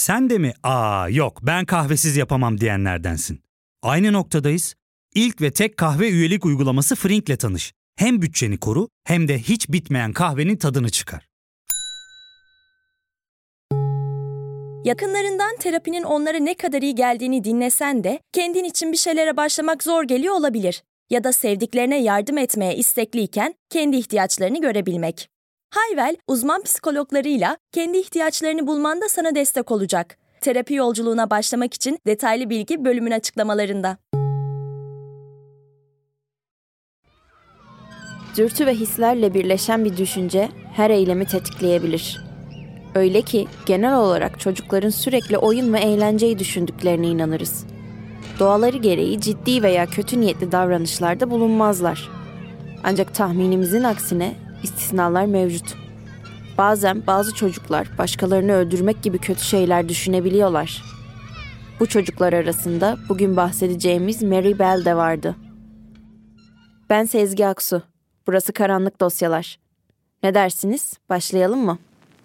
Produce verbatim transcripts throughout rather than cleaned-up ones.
Sen de mi "Aa yok ben kahvesiz yapamam" diyenlerdensin? Aynı noktadayız. İlk ve tek kahve üyelik uygulaması Frink'le tanış. Hem bütçeni koru hem de hiç bitmeyen kahvenin tadını çıkar. Yakınlarından terapinin onlara ne kadar iyi geldiğini dinlesen de kendin için bir şeylere başlamak zor geliyor olabilir. Ya da sevdiklerine yardım etmeye istekliyken kendi ihtiyaçlarını görebilmek. Hayvel, uzman psikologlarıyla kendi ihtiyaçlarını bulmanda sana destek olacak. Terapi yolculuğuna başlamak için detaylı bilgi bölümün açıklamalarında. Dürtü ve hislerle birleşen bir düşünce her eylemi tetikleyebilir. Öyle ki genel olarak çocukların sürekli oyun ve eğlenceyi düşündüklerine inanırız. Doğaları gereği ciddi veya kötü niyetli davranışlarda bulunmazlar. Ancak tahminimizin aksine istisnalar mevcut. Bazen bazı çocuklar başkalarını öldürmek gibi kötü şeyler düşünebiliyorlar. Bu çocuklar arasında bugün bahsedeceğimiz Mary Bell de vardı. Ben Sezgi Aksu. Burası Karanlık Dosyalar. Ne dersiniz? Başlayalım mı?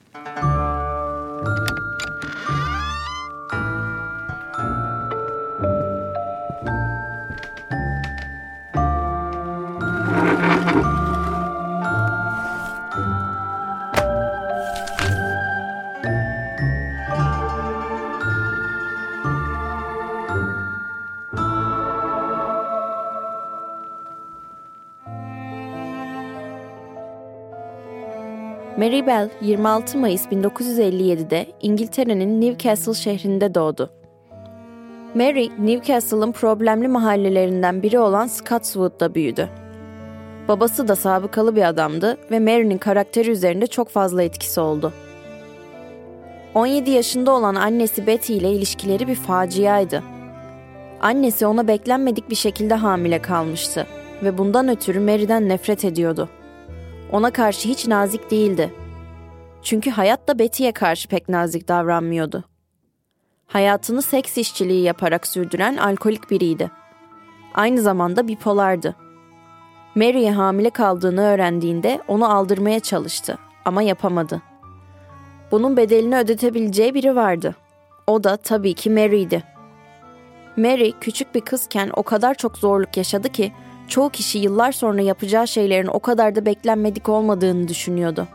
Mary Bell yirmi altı Mayıs bin dokuz yüz elli yedi'de İngiltere'nin Newcastle şehrinde doğdu. Mary, Newcastle'ın problemli mahallelerinden biri olan Scotswood'da büyüdü. Babası da sabıkalı bir adamdı ve Mary'nin karakteri üzerinde çok fazla etkisi oldu. on yedi yaşında olan annesi Betty ile ilişkileri bir faciaydı. Annesi ona beklenmedik bir şekilde hamile kalmıştı ve bundan ötürü Mary'den nefret ediyordu. Ona karşı hiç nazik değildi. Çünkü hayat da Betty'ye karşı pek nazik davranmıyordu. Hayatını seks işçiliği yaparak sürdüren alkolik biriydi. Aynı zamanda bipolardı. Mary'e hamile kaldığını öğrendiğinde onu aldırmaya çalıştı ama yapamadı. Bunun bedelini ödetebileceği biri vardı. O da tabii ki Mary'di. Mary küçük bir kızken o kadar çok zorluk yaşadı ki çoğu kişi yıllar sonra yapacağı şeylerin o kadar da beklenmedik olmadığını düşünüyordu.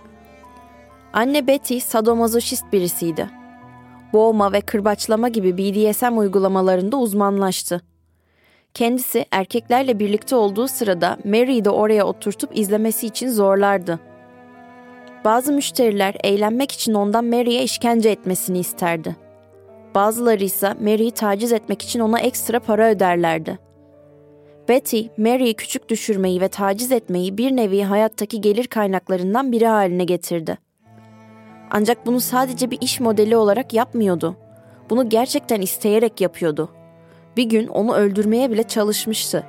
Anne Betty sadomazoşist birisiydi. Boğma ve kırbaçlama gibi B D S M uygulamalarında uzmanlaştı. Kendisi erkeklerle birlikte olduğu sırada Mary'i de oraya oturtup izlemesi için zorlardı. Bazı müşteriler eğlenmek için ondan Mary'e işkence etmesini isterdi. Bazıları ise Mary'i taciz etmek için ona ekstra para öderlerdi. Betty, Mary'i küçük düşürmeyi ve taciz etmeyi bir nevi hayattaki gelir kaynaklarından biri haline getirdi. Ancak bunu sadece bir iş modeli olarak yapmıyordu. Bunu gerçekten isteyerek yapıyordu. Bir gün onu öldürmeye bile çalışmıştı.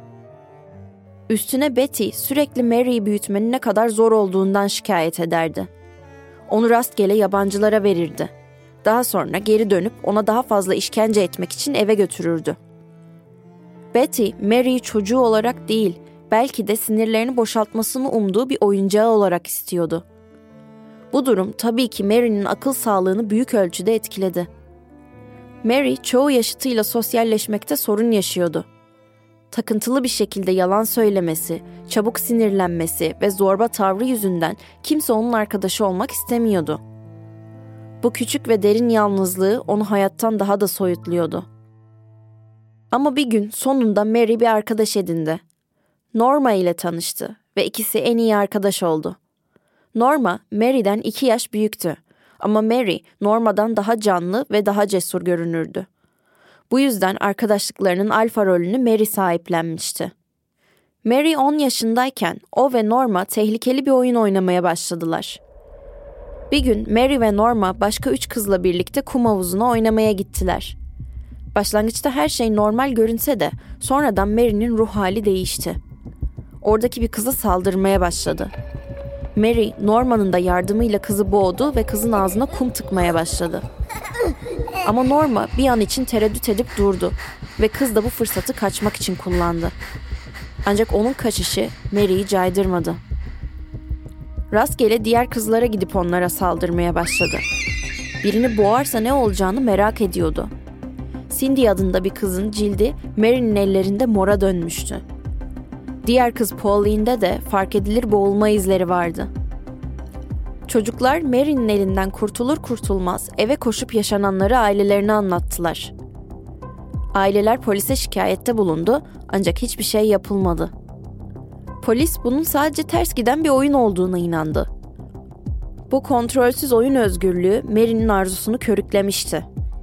Üstüne Betty sürekli Mary'i büyütmenin ne kadar zor olduğundan şikayet ederdi. Onu rastgele yabancılara verirdi. Daha sonra geri dönüp ona daha fazla işkence etmek için eve götürürdü. Betty, Mary'i çocuğu olarak değil, belki de sinirlerini boşaltmasını umduğu bir oyuncağı olarak istiyordu. Bu durum tabii ki Mary'nin akıl sağlığını büyük ölçüde etkiledi. Mary, çoğu yaşıtıyla sosyalleşmekte sorun yaşıyordu. Takıntılı bir şekilde yalan söylemesi, çabuk sinirlenmesi ve zorba tavrı yüzünden kimse onun arkadaşı olmak istemiyordu. Bu küçük ve derin yalnızlığı onu hayattan daha da soyutluyordu. Ama bir gün sonunda Mary bir arkadaş edindi. Norma ile tanıştı ve ikisi en iyi arkadaş oldu. Norma, Mary'den iki yaş büyüktü ama Mary, Norma'dan daha canlı ve daha cesur görünürdü. Bu yüzden arkadaşlıklarının alfa rolünü Mary sahiplenmişti. Mary on yaşındayken o ve Norma tehlikeli bir oyun oynamaya başladılar. Bir gün Mary ve Norma başka üç kızla birlikte kum havuzuna oynamaya gittiler. Başlangıçta her şey normal görünse de sonradan Mary'nin ruh hali değişti. Oradaki bir kıza saldırmaya başladı. Mary, Norma'nın da yardımıyla kızı boğdu ve kızın ağzına kum tıkmaya başladı. Ama Norma bir an için tereddüt edip durdu ve kız da bu fırsatı kaçmak için kullandı. Ancak onun kaçışı Mary'i caydırmadı. Rastgele diğer kızlara gidip onlara saldırmaya başladı. Birini boğarsa ne olacağını merak ediyordu. Cindy adında bir kızın cildi Mary'nin ellerinde mora dönmüştü. Diğer kız Pauline'de de fark edilir boğulma izleri vardı. Çocuklar Mary'nin elinden kurtulur kurtulmaz eve koşup yaşananları ailelerine anlattılar. Aileler polise şikayette bulundu ancak hiçbir şey yapılmadı. Polis bunun sadece ters giden bir oyun olduğuna inandı. Bu kontrolsüz oyun özgürlüğü Mary'nin arzusunu körüklemişti.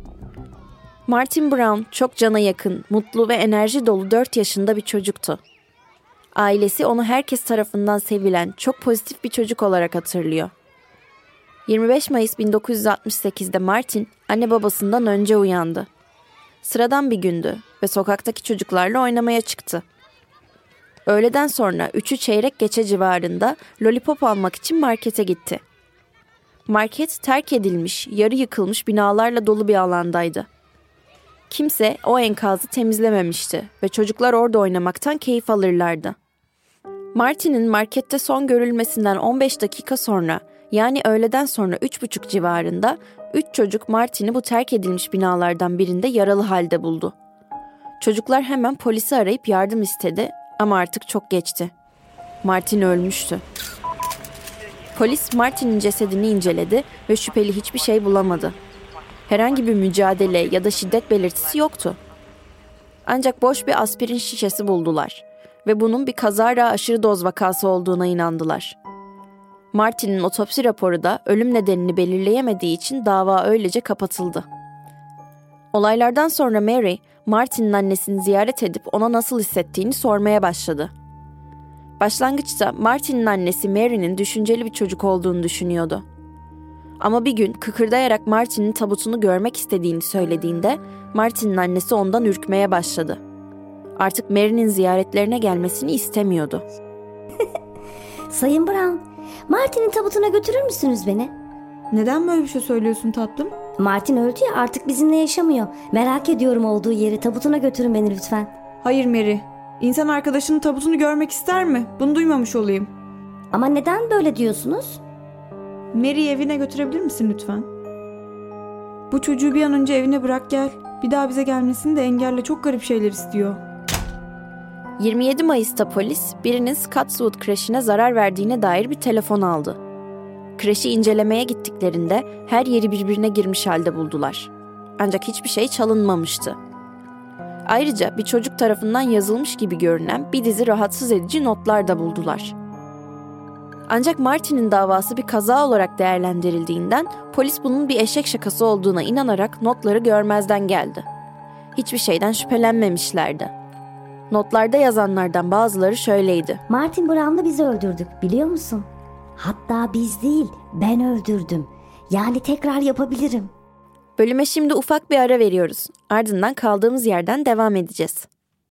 Martin Brown çok cana yakın, mutlu ve enerji dolu dört yaşında bir çocuktu. Ailesi onu herkes tarafından sevilen, çok pozitif bir çocuk olarak hatırlıyor. yirmi beş Mayıs bin dokuz yüz altmış sekizde Martin anne babasından önce uyandı. Sıradan bir gündü ve sokaktaki çocuklarla oynamaya çıktı. Öğleden sonra üçü çeyrek geçe civarında lollipop almak için markete gitti. Market terk edilmiş, yarı yıkılmış binalarla dolu bir alandaydı. Kimse o enkazı temizlememişti ve çocuklar orada oynamaktan keyif alırlardı. Martin'in markette son görülmesinden on beş dakika sonra, yani öğleden sonra üç buçuk civarında üç çocuk Martin'i bu terk edilmiş binalardan birinde yaralı halde buldu. Çocuklar hemen polisi arayıp yardım istedi ama artık çok geçti. Martin ölmüştü. Polis Martin'in cesedini inceledi ve şüpheli hiçbir şey bulamadı. Herhangi bir mücadele ya da şiddet belirtisi yoktu. Ancak boş bir aspirin şişesi buldular ve bunun bir kazara aşırı doz vakası olduğuna inandılar. Martin'in otopsi raporu da ölüm nedenini belirleyemediği için dava öylece kapatıldı. Olaylardan sonra Mary, Martin'in annesini ziyaret edip ona nasıl hissettiğini sormaya başladı. Başlangıçta Martin'in annesi Mary'nin düşünceli bir çocuk olduğunu düşünüyordu. Ama bir gün kıkırdayarak Martin'in tabutunu görmek istediğini söylediğinde Martin'in annesi ondan ürkmeye başladı. Artık Mary'nin ziyaretlerine gelmesini istemiyordu. Sayın Brown, Martin'in tabutuna götürür müsünüz beni? Neden böyle bir şey söylüyorsun tatlım? Martin öldü ya, artık bizimle yaşamıyor. Merak ediyorum olduğu yeri, tabutuna götürün beni lütfen. Hayır Mary. İnsan arkadaşının tabutunu görmek ister mi? Bunu duymamış olayım. Ama neden böyle diyorsunuz? Mary'i evine götürebilir misin lütfen? Bu çocuğu bir an önce evine bırak gel. Bir daha bize gelmesini de engelle, çok garip şeyler istiyor. yirmi yedi Mayıs'ta polis birinin Scottswood kreşine zarar verdiğine dair bir telefon aldı. Kreşi incelemeye gittiklerinde her yeri birbirine girmiş halde buldular. Ancak hiçbir şey çalınmamıştı. Ayrıca bir çocuk tarafından yazılmış gibi görünen bir dizi rahatsız edici notlar da buldular. Ancak Martin'in davası bir kaza olarak değerlendirildiğinden polis bunun bir eşek şakası olduğuna inanarak notları görmezden geldi. Hiçbir şeyden şüphelenmemişlerdi. Notlarda yazanlardan bazıları şöyleydi. Martin Brown'la biz öldürdük, biliyor musun? Hatta biz değil, ben öldürdüm. Yani tekrar yapabilirim. Bölüme şimdi ufak bir ara veriyoruz. Ardından kaldığımız yerden devam edeceğiz.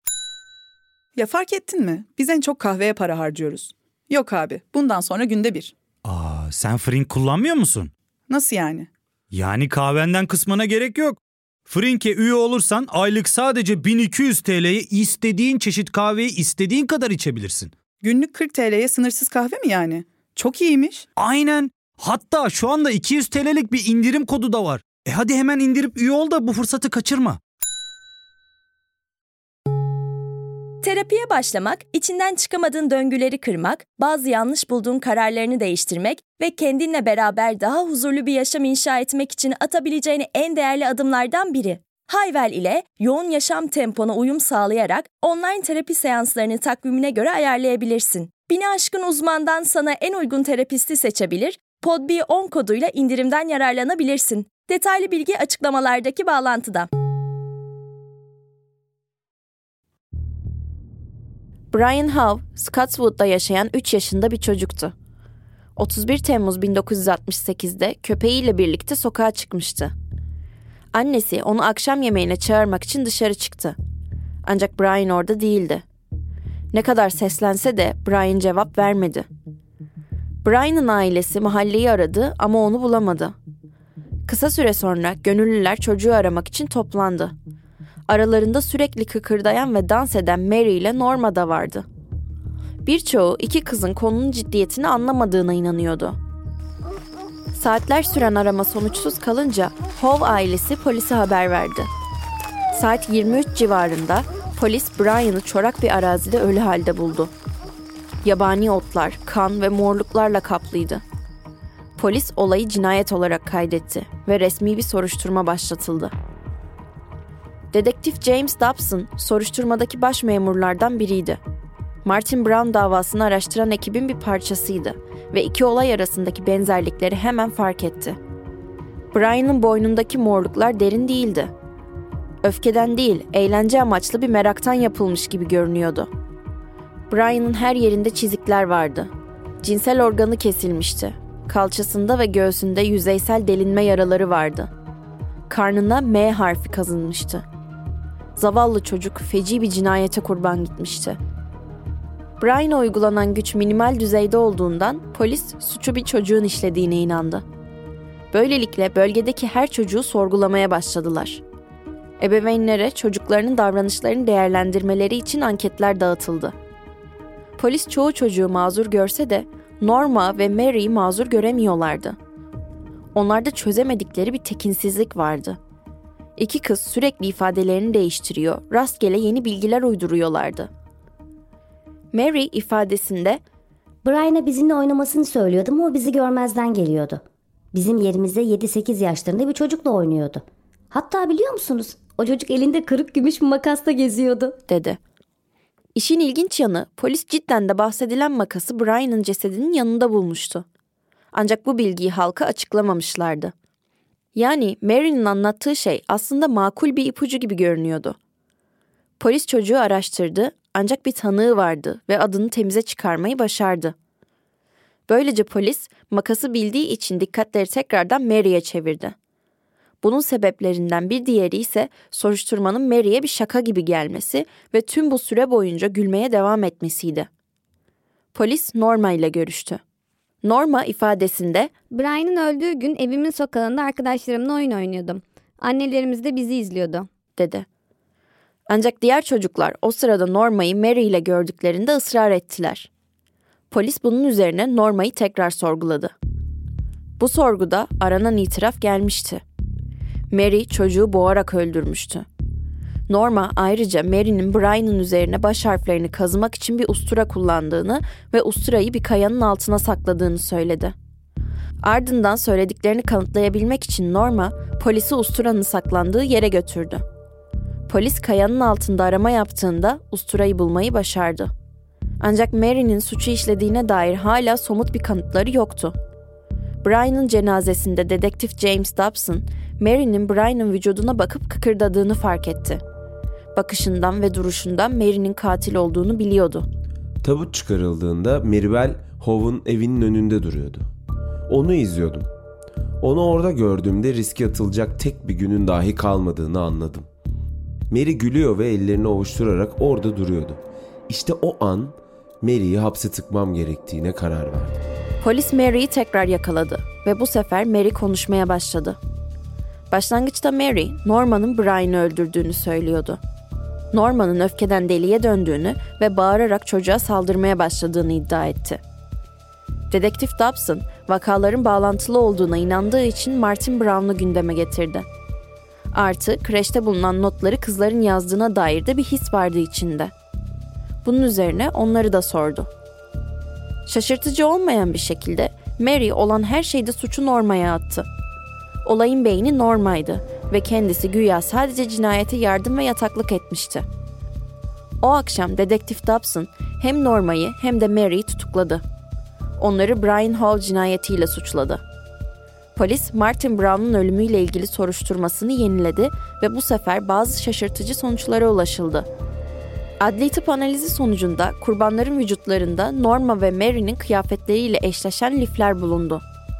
Ya fark ettin mi? Biz en çok kahveye para harcıyoruz. Yok abi, bundan sonra günde bir. Aa, sen Frink kullanmıyor musun? Nasıl yani? Yani kahvenden kısmına gerek yok. Frink'e üye olursan aylık sadece bin iki yüz T L'ye istediğin çeşit kahveyi istediğin kadar içebilirsin. Günlük kırk T L'ye sınırsız kahve mi yani? Çok iyiymiş. Aynen. Hatta şu anda iki yüz T L'lik bir indirim kodu da var. E hadi hemen indirip üye ol da bu fırsatı kaçırma. Terapiye başlamak, içinden çıkamadığın döngüleri kırmak, bazı yanlış bulduğun kararlarını değiştirmek ve kendinle beraber daha huzurlu bir yaşam inşa etmek için atabileceğin en değerli adımlardan biri. Hayvel ile yoğun yaşam tempona uyum sağlayarak online terapi seanslarını takvimine göre ayarlayabilirsin. Bini aşkın uzmandan sana en uygun terapisti seçebilir, P O D B on koduyla indirimden yararlanabilirsin. Detaylı bilgi açıklamalardaki bağlantıda. Brian Howe, Scottswood'da yaşayan üç yaşında bir çocuktu. otuz bir Temmuz bin dokuz yüz altmış sekizde köpeğiyle birlikte sokağa çıkmıştı. Annesi onu akşam yemeğine çağırmak için dışarı çıktı. Ancak Brian orada değildi. Ne kadar seslense de Brian cevap vermedi. Brian'ın ailesi mahalleyi aradı ama onu bulamadı. Kısa süre sonra gönüllüler çocuğu aramak için toplandı. Aralarında sürekli kıkırdayan ve dans eden Mary ile Norma da vardı. Birçoğu iki kızın konunun ciddiyetini anlamadığına inanıyordu. Saatler süren arama sonuçsuz kalınca Howe ailesi polise haber verdi. Saat yirmi üç civarında polis Brian'ı çorak bir arazide ölü halde buldu. Yabani otlar, kan ve morluklarla kaplıydı. Polis olayı cinayet olarak kaydetti ve resmi bir soruşturma başlatıldı. Dedektif James Dobson, soruşturmadaki baş memurlardan biriydi. Martin Brown davasını araştıran ekibin bir parçasıydı ve iki olay arasındaki benzerlikleri hemen fark etti. Brian'ın boynundaki morluklar derin değildi. Öfkeden değil, eğlence amaçlı bir meraktan yapılmış gibi görünüyordu. Brian'ın her yerinde çizikler vardı. Cinsel organı kesilmişti. Kalçasında ve göğsünde yüzeysel delinme yaraları vardı. Karnına M harfi kazınmıştı. Zavallı çocuk feci bir cinayete kurban gitmişti. Brian'a uygulanan güç minimal düzeyde olduğundan polis suçu bir çocuğun işlediğine inandı. Böylelikle bölgedeki her çocuğu sorgulamaya başladılar. Ebeveynlere çocuklarının davranışlarını değerlendirmeleri için anketler dağıtıldı. Polis çoğu çocuğu mazur görse de Norma ve Mary'i mazur göremiyorlardı. Onlarda çözemedikleri bir tekinsizlik vardı. İki kız sürekli ifadelerini değiştiriyor, rastgele yeni bilgiler uyduruyorlardı. Mary ifadesinde Brian'a bizimle oynamasını söylüyordum ama o bizi görmezden geliyordu. Bizim yerimizde yedi sekiz yaşlarında bir çocukla oynuyordu. Hatta biliyor musunuz? O çocuk elinde kırık gümüş bir makasla geziyordu, dedi. İşin ilginç yanı, polis cidden de bahsedilen makası Brian'ın cesedinin yanında bulmuştu. Ancak bu bilgiyi halka açıklamamışlardı. Yani Mary'nin anlattığı şey aslında makul bir ipucu gibi görünüyordu. Polis çocuğu araştırdı, ancak bir tanığı vardı ve adını temize çıkarmayı başardı. Böylece polis makası bildiği için dikkatleri tekrardan Mary'e çevirdi. Bunun sebeplerinden bir diğeri ise soruşturmanın Mary'e bir şaka gibi gelmesi ve tüm bu süre boyunca gülmeye devam etmesiydi. Polis Norma ile görüştü. Norma ifadesinde Brian'ın öldüğü gün evimin sokağında arkadaşlarımla oyun oynuyordum. Annelerimiz de bizi izliyordu, dedi. Ancak diğer çocuklar o sırada Norma'yı Mary ile gördüklerinde ısrar ettiler. Polis bunun üzerine Norma'yı tekrar sorguladı. Bu sorguda aranan itiraf gelmişti. Mary çocuğu boğarak öldürmüştü. Norma ayrıca Mary'nin Brian'ın üzerine baş harflerini kazımak için bir ustura kullandığını ve usturayı bir kayanın altına sakladığını söyledi. Ardından söylediklerini kanıtlayabilmek için Norma polisi usturanın saklandığı yere götürdü. Polis kayanın altında arama yaptığında usturayı bulmayı başardı. Ancak Mary'nin suçu işlediğine dair hala somut bir kanıtları yoktu. Brian'ın cenazesinde dedektif James Dobson, Mary'nin Brian'ın vücuduna bakıp kıkırdadığını fark etti. Bakışından ve duruşundan Mary'nin katil olduğunu biliyordu. Tabut çıkarıldığında Maribel, Howe'un evinin önünde duruyordu. Onu izliyordum. Onu orada gördüğümde riske atılacak tek bir günün dahi kalmadığını anladım. Mary gülüyor ve ellerini ovuşturarak orada duruyordu. İşte o an Mary'yi hapse tıkmam gerektiğine karar verdim. Polis Mary'yi tekrar yakaladı ve bu sefer Mary konuşmaya başladı. Başlangıçta Mary, Norma'nın Brian'ı öldürdüğünü söylüyordu. Norma'nın öfkeden deliye döndüğünü ve bağırarak çocuğa saldırmaya başladığını iddia etti. Dedektif Dobson, vakaların bağlantılı olduğuna inandığı için Martin Brown'u gündeme getirdi. Artı, kreşte bulunan notları kızların yazdığına dair de bir his vardı içinde. Bunun üzerine onları da sordu. Şaşırtıcı olmayan bir şekilde Mary olan her şeyde suçu Norma'ya attı. Olayın beyni Norma'ydı ve kendisi güya sadece cinayete yardım ve yataklık etmişti. O akşam dedektif Dobson hem Norma'yı hem de Mary'yi tutukladı. Onları Brian Hall cinayetiyle suçladı. Polis Martin Brown'un ölümüyle ilgili soruşturmasını yeniledi ve bu sefer bazı şaşırtıcı sonuçlara ulaşıldı. Adli tıp analizi sonucunda kurbanların vücutlarında Norma ve Mary'nin kıyafetleriyle eşleşen lifler bulundu.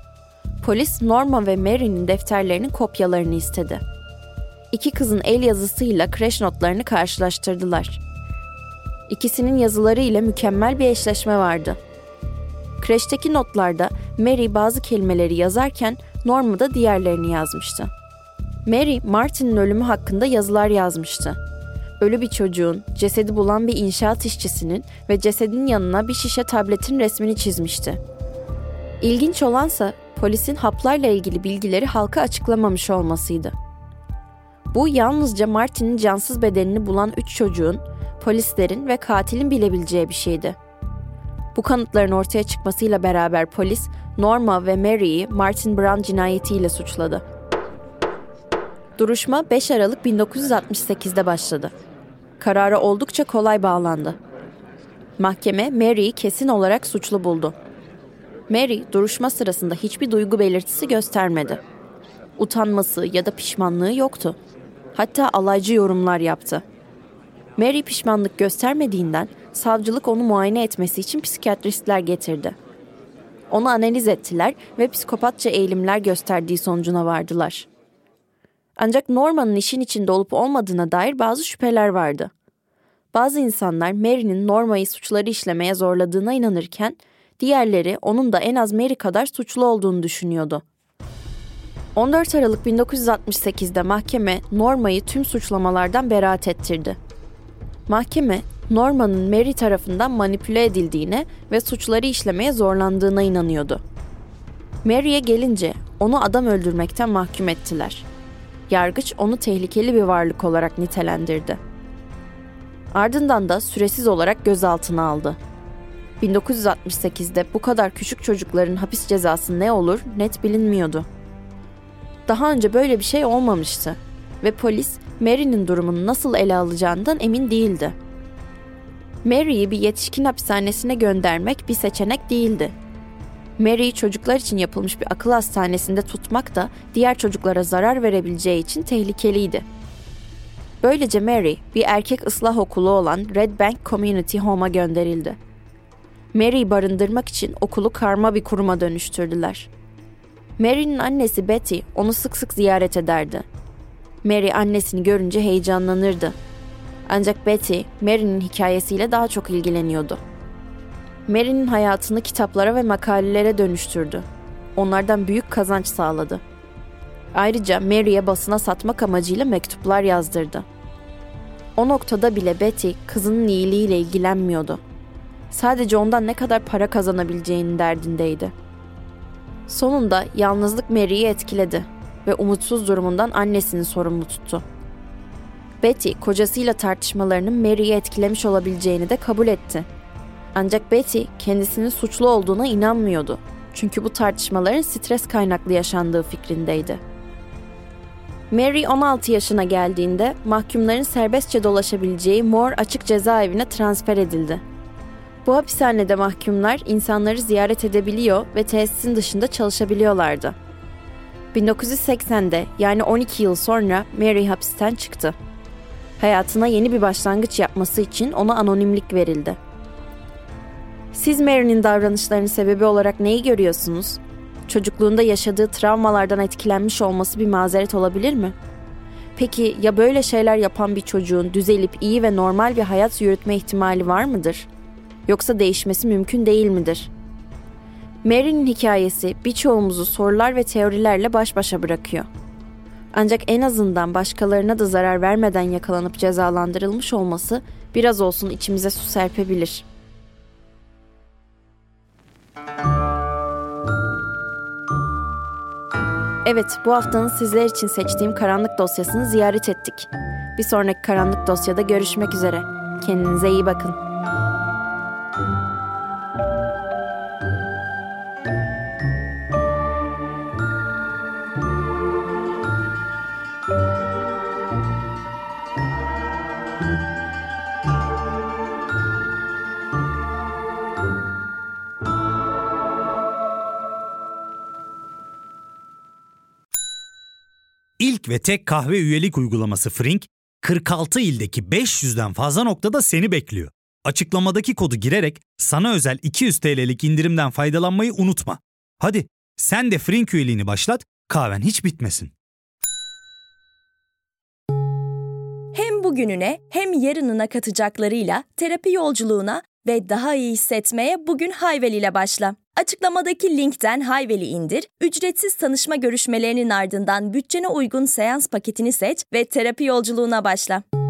Polis Norma ve Mary'nin defterlerinin kopyalarını istedi. İki kızın el yazısıyla kreş notlarını karşılaştırdılar. İkisinin yazıları ile mükemmel bir eşleşme vardı. Kreşteki notlarda Mary bazı kelimeleri yazarken Norma da diğerlerini yazmıştı. Mary, Martin'in ölümü hakkında yazılar yazmıştı. Ölü bir çocuğun, cesedi bulan bir inşaat işçisinin ve cesedin yanına bir şişe tabletin resmini çizmişti. İlginç olansa polisin haplarla ilgili bilgileri halka açıklamamış olmasıydı. Bu yalnızca Martin'in cansız bedenini bulan üç çocuğun, polislerin ve katilin bilebileceği bir şeydi. Bu kanıtların ortaya çıkmasıyla beraber polis, Norma ve Mary'i Martin Brown cinayetiyle suçladı. Duruşma beş Aralık bin dokuz yüz altmış sekizde başladı. Karara oldukça kolay bağlandı. Mahkeme Mary'i kesin olarak suçlu buldu. Mary, duruşma sırasında hiçbir duygu belirtisi göstermedi. Utanması ya da pişmanlığı yoktu. Hatta alaycı yorumlar yaptı. Mary pişmanlık göstermediğinden savcılık onu muayene etmesi için psikiyatristler getirdi. Onu analiz ettiler ve psikopatça eğilimler gösterdiği sonucuna vardılar. Ancak Norma'nın işin içinde olup olmadığına dair bazı şüpheler vardı. Bazı insanlar Mary'nin Norma'yı suçları işlemeye zorladığına inanırken, diğerleri onun da en az Mary kadar suçlu olduğunu düşünüyordu. on dört Aralık bin dokuz yüz altmış sekizde mahkeme Norma'yı tüm suçlamalardan beraat ettirdi. Mahkeme, Norma'nın Mary tarafından manipüle edildiğine ve suçları işlemeye zorlandığına inanıyordu. Mary'e gelince onu adam öldürmekten mahkum ettiler. Yargıç onu tehlikeli bir varlık olarak nitelendirdi. Ardından da süresiz olarak gözaltına aldı. bin dokuz yüz altmış sekizde bu kadar küçük çocukların hapis cezası ne olur net bilinmiyordu. Daha önce böyle bir şey olmamıştı ve polis Mary'nin durumunu nasıl ele alacağından emin değildi. Mary'i bir yetişkin hapishanesine göndermek bir seçenek değildi. Mary'i çocuklar için yapılmış bir akıl hastanesinde tutmak da diğer çocuklara zarar verebileceği için tehlikeliydi. Böylece Mary bir erkek ıslah okulu olan Red Bank Community Home'a gönderildi. Mary'i barındırmak için okulu karma bir kuruma dönüştürdüler. Mary'nin annesi Betty onu sık sık ziyaret ederdi. Mary annesini görünce heyecanlanırdı. Ancak Betty, Mary'nin hikayesiyle daha çok ilgileniyordu. Mary'nin hayatını kitaplara ve makalelere dönüştürdü. Onlardan büyük kazanç sağladı. Ayrıca Mary'e basına satmak amacıyla mektuplar yazdırdı. O noktada bile Betty kızının iyiliğiyle ilgilenmiyordu. Sadece ondan ne kadar para kazanabileceğinin derdindeydi. Sonunda yalnızlık Mary'i etkiledi ve umutsuz durumundan annesini sorumlu tuttu. Betty, kocasıyla tartışmalarının Mary'i etkilemiş olabileceğini de kabul etti. Ancak Betty kendisinin suçlu olduğuna inanmıyordu. Çünkü bu tartışmaların stres kaynaklı yaşandığı fikrindeydi. Mary on altı yaşına geldiğinde mahkumların serbestçe dolaşabileceği Moore Açık Cezaevine transfer edildi. Bu hapishanede mahkumlar insanları ziyaret edebiliyor ve tesisin dışında çalışabiliyorlardı. bin dokuz yüz seksende yani on iki yıl sonra Mary hapisten çıktı. Hayatına yeni bir başlangıç yapması için ona anonimlik verildi. Siz Mary'nin davranışlarının sebebi olarak neyi görüyorsunuz? Çocukluğunda yaşadığı travmalardan etkilenmiş olması bir mazeret olabilir mi? Peki ya böyle şeyler yapan bir çocuğun düzelip iyi ve normal bir hayat yürütme ihtimali var mıdır? Yoksa değişmesi mümkün değil midir? Mary'nin hikayesi birçoğumuzu sorular ve teorilerle baş başa bırakıyor. Ancak en azından başkalarına da zarar vermeden yakalanıp cezalandırılmış olması biraz olsun içimize su serpebilir. Evet, bu haftanın sizler için seçtiğim karanlık dosyasını ziyaret ettik. Bir sonraki karanlık dosyada görüşmek üzere. Kendinize iyi bakın. İlk ve tek kahve üyelik uygulaması Frink, kırk altı ildeki beş yüzden fazla noktada seni bekliyor. Açıklamadaki kodu girerek sana özel iki yüz TL'lik indirimden faydalanmayı unutma. Hadi sen de Frink üyeliğini başlat, kahven hiç bitmesin. Hem bugününe hem yarınına katacaklarıyla terapi yolculuğuna ve daha iyi hissetmeye bugün Hayvel ile başla. Açıklamadaki linkten Hayvel'i indir, ücretsiz tanışma görüşmelerinin ardından bütçene uygun seans paketini seç ve terapi yolculuğuna başla.